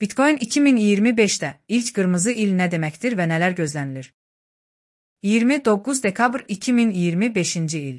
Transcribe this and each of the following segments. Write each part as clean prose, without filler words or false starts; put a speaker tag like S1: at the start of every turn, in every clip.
S1: Bitcoin 2025'də ilk qırmızı il nə deməkdir və nələr gözlənilir? 29 dekabr 2025-ci il.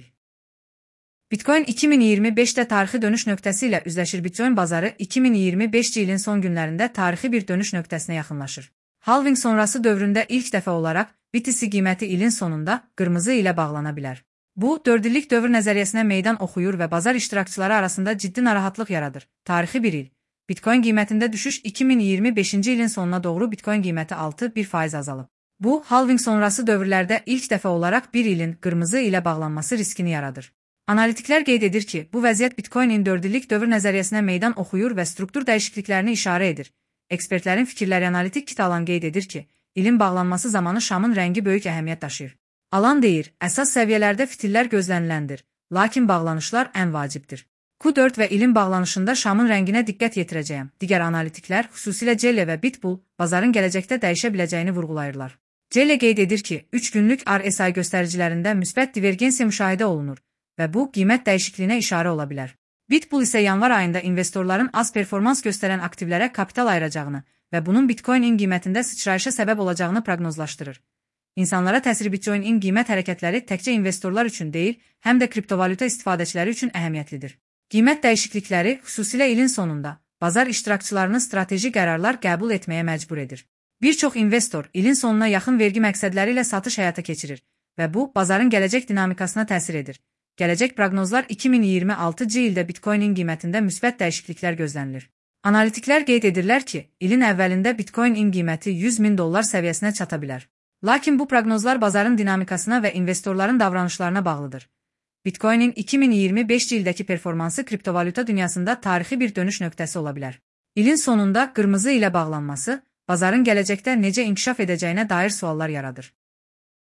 S1: Bitcoin 2025'də tarixi dönüş nöqtəsi ilə üzləşir. Bitcoin bazarı 2025 ilin son günlərində tarixi bir dönüş nöqtəsinə yaxınlaşır. Halving sonrası dövründə ilk dəfə olaraq BTC qiyməti ilin sonunda qırmızı ilə bağlana bilər. Bu, 4 illik dövr nəzəriyyəsinə meydan oxuyur və bazar iştirakçıları arasında ciddi narahatlıq yaradır. Tarixi bir il. Bitcoin qiymətində düşüş 2025-ci ilin sonuna doğru Bitcoin qiyməti 6,1% azalıb. Bu, halving sonrası dövrlərdə ilk dəfə olaraq bir ilin qırmızı ilə bağlanması riskini yaradır. Analitiklər qeyd edir ki, bu vəziyyət Bitcoinin 4 illik dövr nəzəriyyəsinə meydan oxuyur və struktur dəyişikliklərini işarə edir. Ekspertlərin fikirləri analitik kit alan qeyd edir ki, ilin bağlanması zamanı şamın rəngi böyük əhəmiyyət daşıyır. Alan deyir, əsas səviyyələrdə fitillər gözləniləndir, lakin bağlanışlar ən vacibdir. Q4 və ilin bağlanışında şamın rənginə diqqət yetirəcəyəm. Digər analitiklər, xüsusilə Celle və Bitbull, bazarın gələcəkdə dəyişə biləcəyini vurğulayırlar. Celle qeyd edir ki, 3 günlük RSI göstəricilərində müsbət divergensiya müşahidə olunur və bu, qiymət dəyişikliyinə işarə ola bilər. Bitbull isə yanvar ayında investorların az performans göstərən aktivlərə kapital ayıracağını və bunun Bitcoin-in qiymətində sıçrayışa səbəb olacağını proqnozlaşdırır. İnsanlara təsiri Bitcoin-in qiymət hərəkətləri təkcə investorlar üçün deyil, həm də kriptovalyuta istifadəçiləri üçün əhəmiyyətlidir. Qiymət dəyişiklikləri, xüsusilə ilin sonunda, bazar iştirakçılarını strateji qərarlar qəbul etməyə məcbur edir. Bir çox investor ilin sonuna yaxın vergi məqsədləri ilə satış həyata keçirir və bu, bazarın gələcək dinamikasına təsir edir. Gələcək proqnozlar 2026-cı ildə Bitcoin-in qiymətində müsbət dəyişikliklər gözlənilir. Analitiklər qeyd edirlər ki, ilin əvvəlində Bitcoin-in qiyməti $100.000 səviyyəsinə çata bilər. Lakin bu proqnozlar bazarın dinamikasına və investorların davranışlarına bağlıdır. Bitcoin-in 2025 ildəki performansı kriptovalyuta dünyasında tarixi bir dönüş nöqtəsi ola bilər. İlin sonunda qırmızı ilə bağlanması, bazarın gələcəkdə necə inkişaf edəcəyinə dair suallar yaradır.